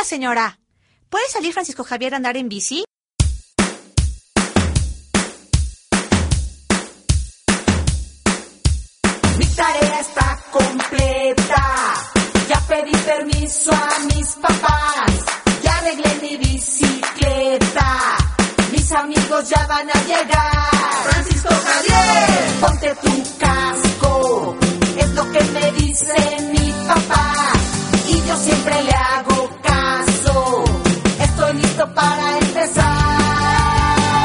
Oiga, señora, ¿puede salir Francisco Javier a andar en bici? Mi tarea está completa. Ya pedí permiso a mis papás. Ya arreglé mi bicicleta. Mis amigos ya van a llegar. Francisco Javier, ponte tu casco. Es lo que me dice mi